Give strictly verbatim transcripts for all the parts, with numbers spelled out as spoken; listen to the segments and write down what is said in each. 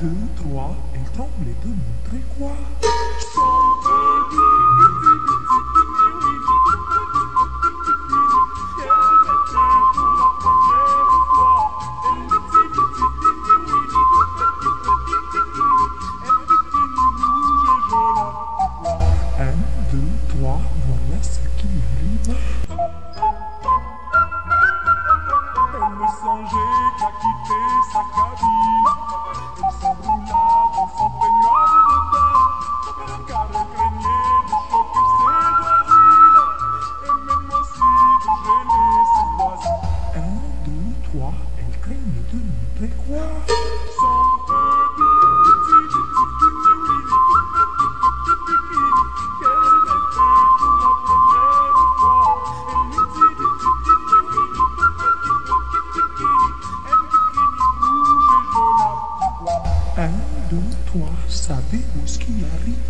deux, trois, elle tremblait de montrer quoi? Un, deux, trois, voilà ce qui arrive. Elle ne songeait qu'à quitter sa cabine. Elle s'enroula dans son peignoir de daim, car elle craignait de choquer ses voisines, et même aussi de gêner ses voisins. Un, deux, trois, elle craignait de montrer quoi? Son petit, petit, petit bikini, petit, petit bikini, qu'elle mettait pour la première fois. Elle lui dit des petits bikini, tout petit, petit bikini, un bikini rouge et jaune à petits pois. Un, deux, trois, savez-vous ce qui arrive?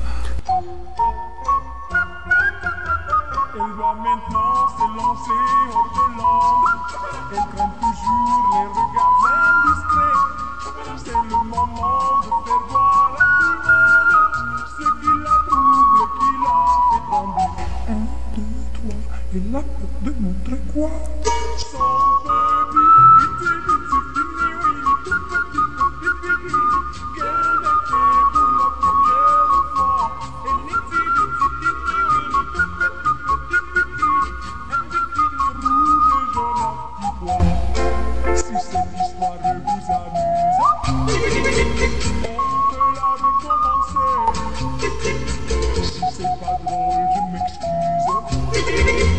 Elle doit maintenant s'élancer hors de l'ombre. Elle craint toujours les regards indiscrets. C'est le moment de faire voir à tout le monde ce qui la trouble, qui la fait trembler. Un, deux, trois, elle a peur de montrer quoi? Son petit, petit, petit bikini, tout petit, petit bikini, qu'elle mettait pour la première fois. Elle dit petit bikini, tout petit, petit bikini, un bikini rouge et jaune à petits pois. Si cette histoire vous amuse, on peut la recommencer. Si c'est pas drôle, je m'excuse.